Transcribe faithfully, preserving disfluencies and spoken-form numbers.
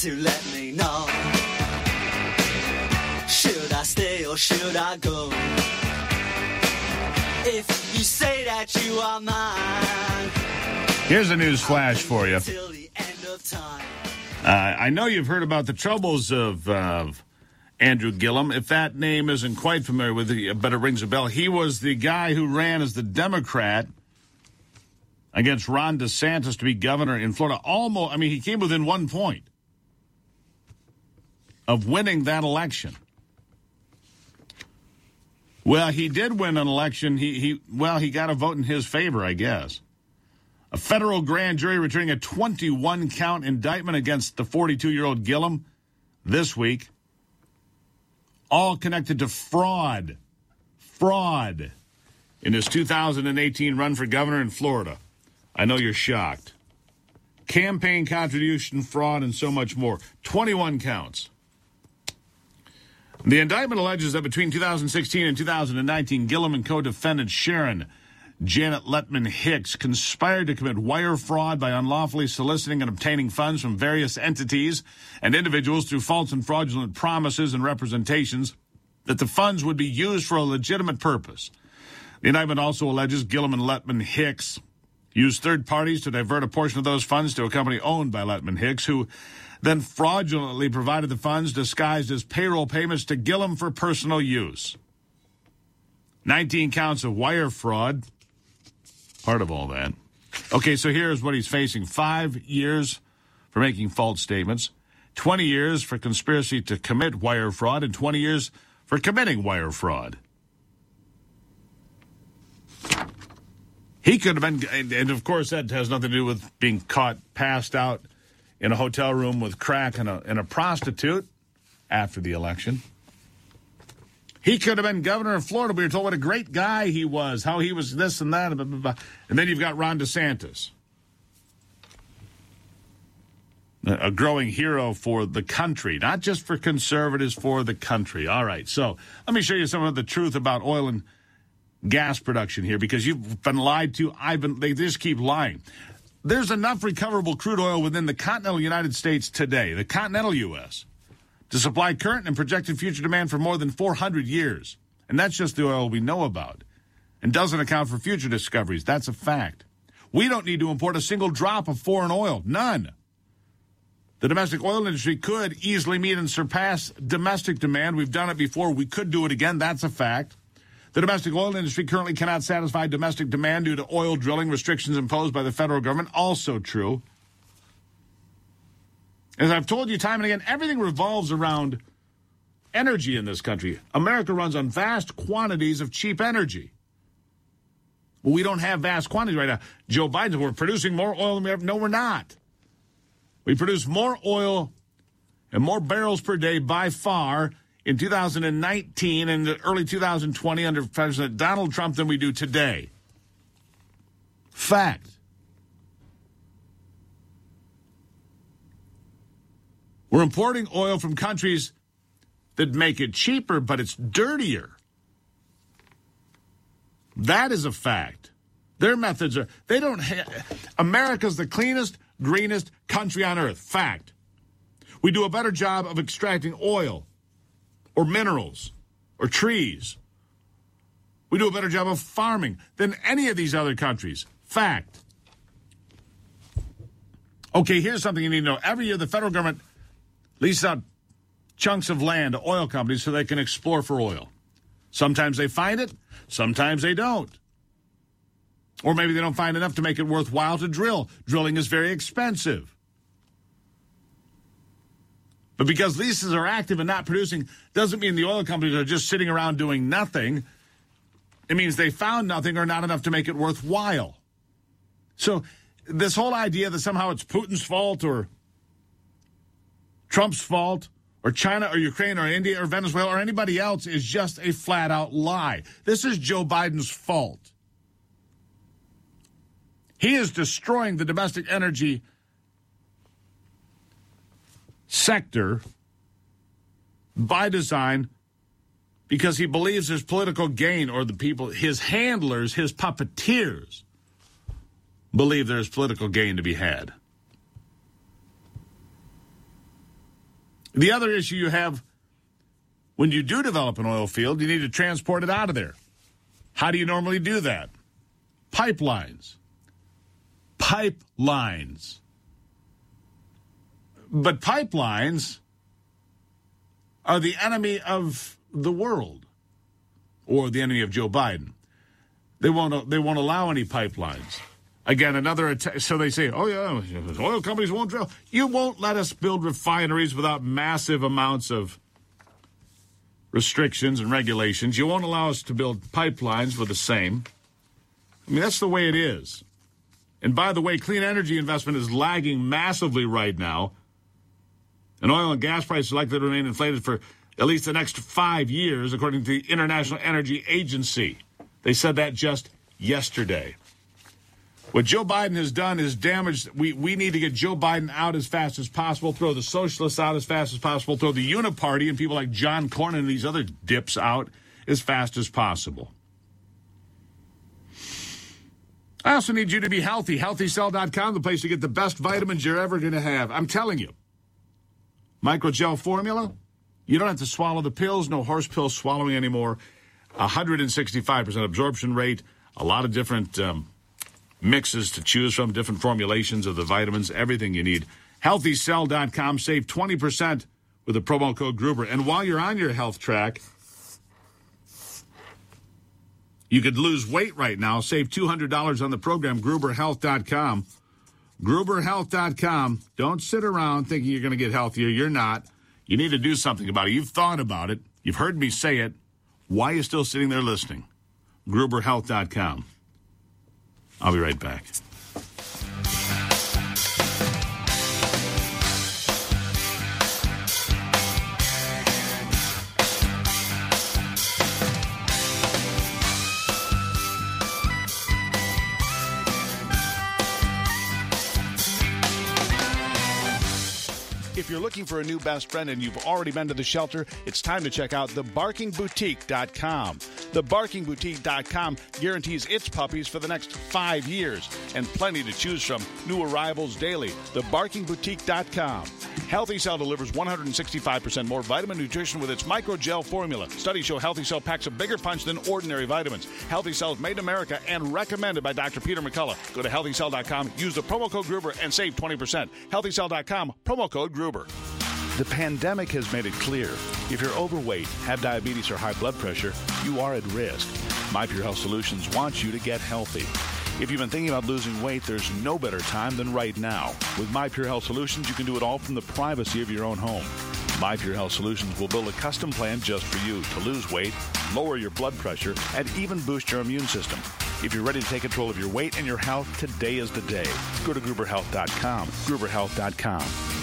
to let me know. Should I stay or should I go? If you say that you are mine. Here's a news flash for you. Till the end of time. Uh, I know you've heard about the troubles of uh, Andrew Gillum. If that name isn't quite familiar with you, but it rings a bell. He was the guy who ran as the Democrat against Ron DeSantis to be governor in Florida. Almost, I mean, he came within one point of winning that election. Well, he did win an election. He, he, well, he got a vote in his favor, I guess. A federal grand jury returning a twenty-one count indictment against the forty-two-year-old Gillum this week, all connected to fraud, fraud in his two thousand eighteen run for governor in Florida. I know you're shocked. Campaign contribution, fraud, and so much more. twenty-one counts. The indictment alleges that between two thousand sixteen and two thousand nineteen, Gillum and co-defendant Sharon Janet Letman Hicks conspired to commit wire fraud by unlawfully soliciting and obtaining funds from various entities and individuals through false and fraudulent promises and representations that the funds would be used for a legitimate purpose. The indictment also alleges Gillum and Letman Hicks used third parties to divert a portion of those funds to a company owned by Letman Hicks, who then fraudulently provided the funds disguised as payroll payments to Gillum for personal use. nineteen counts of wire fraud. Part of all that. Okay, so here's what he's facing. Five years for making false statements, twenty years for conspiracy to commit wire fraud, and twenty years for committing wire fraud. He could have been, and of course that has nothing to do with being caught passed out in a hotel room with crack and a, and a prostitute after the election. He could have been governor of Florida. We were told what a great guy he was, how he was this and that. Blah, blah, blah. And then you've got Ron DeSantis, a growing hero for the country, not just for conservatives, for the country. All right, so let me show you some of the truth about oil and gas production here, because you've been lied to. I've been. They just keep lying. There's enough recoverable crude oil within the continental United States today, the continental U S, to supply current and projected future demand for more than four hundred years. And that's just the oil we know about, and doesn't account for future discoveries. That's a fact. We don't need to import a single drop of foreign oil. None. The domestic oil industry could easily meet and surpass domestic demand. We've done it before. We could do it again. That's a fact. The domestic oil industry currently cannot satisfy domestic demand due to oil drilling restrictions imposed by the federal government. Also true. As I've told you time and again, everything revolves around energy in this country. America runs on vast quantities of cheap energy. Well, we don't have vast quantities right now. Joe Biden, we're producing more oil than we ever. No, we're not. We produce more oil and more barrels per day by far in two thousand nineteen and early two thousand twenty under President Donald Trump than we do today. Fact. We're importing oil from countries that make it cheaper, but it's dirtier. That is a fact. Their methods are, they don't have, America's the cleanest, greenest country on earth. Fact. We do a better job of extracting oil or minerals or trees. We do a better job of farming than any of these other countries. Fact. Okay, here's something you need to know. Every year, the federal government leases out chunks of land to oil companies so they can explore for oil. Sometimes they find it, sometimes they don't. Or maybe they don't find enough to make it worthwhile to drill. Drilling is very expensive. But because leases are active and not producing doesn't mean the oil companies are just sitting around doing nothing. It means they found nothing or not enough to make it worthwhile. So this whole idea that somehow it's Putin's fault or Trump's fault or China or Ukraine or India or Venezuela or anybody else is just a flat-out lie. This is Joe Biden's fault. He is destroying the domestic energy sector by design because he believes there's political gain, or the people, his handlers, his puppeteers, believe there's political gain to be had. The other issue you have when you do develop an oil field, you need to transport it out of there. How do you normally do that? Pipelines. Pipelines. But pipelines are the enemy of the world, or the enemy of Joe Biden. They won't. They won't allow any pipelines. Again, another attack. So they say, "Oh yeah, oil companies won't drill." You won't let us build refineries without massive amounts of restrictions and regulations. You won't allow us to build pipelines for the same. I mean, that's the way it is. And by the way, clean energy investment is lagging massively right now. And oil and gas prices are likely to remain inflated for at least the next five years, according to the International Energy Agency. They said that just yesterday. What Joe Biden has done is damaged. We, we need to get Joe Biden out as fast as possible, throw the socialists out as fast as possible, throw the Uniparty and people like John Cornyn and these other dips out as fast as possible. I also need you to be healthy. healthy cell dot com, the place to get the best vitamins you're ever going to have. I'm telling you. Microgel formula, you don't have to swallow the pills, no horse pill swallowing anymore. one hundred sixty-five percent absorption rate, a lot of different um, mixes to choose from, different formulations of the vitamins, everything you need. healthy cell dot com, save twenty percent with the promo code Gruber. And while you're on your health track, you could lose weight right now, save two hundred dollars on the program, Gruber Health dot com. Gruber Health dot com. Don't sit around thinking you're going to get healthier. You're not. You need to do something about it. You've thought about it. You've heard me say it. Why are you still sitting there listening? Gruber Health dot com. I'll be right back. If you're looking for a new best friend and you've already been to the shelter, it's time to check out the barking boutique dot com. the barking boutique dot com guarantees its puppies for the next five years and plenty to choose from. New arrivals daily. the barking boutique dot com. Healthy Cell delivers one hundred sixty-five percent more vitamin nutrition with its microgel formula. Studies show Healthy Cell packs a bigger punch than ordinary vitamins. Healthy Cell is made in America and recommended by Doctor Peter McCullough. Go to healthy cell dot com, use the promo code Gruber, and save twenty percent. healthy cell dot com, promo code Gruber. The pandemic has made it clear. If you're overweight, have diabetes, or high blood pressure, you are at risk. My Pure Health Solutions wants you to get healthy. If you've been thinking about losing weight, there's no better time than right now. With My Pure Health Solutions, you can do it all from the privacy of your own home. My Pure Health Solutions will build a custom plan just for you to lose weight, lower your blood pressure, and even boost your immune system. If you're ready to take control of your weight and your health, today is the day. Go to Gruber Health dot com. Gruber Health dot com.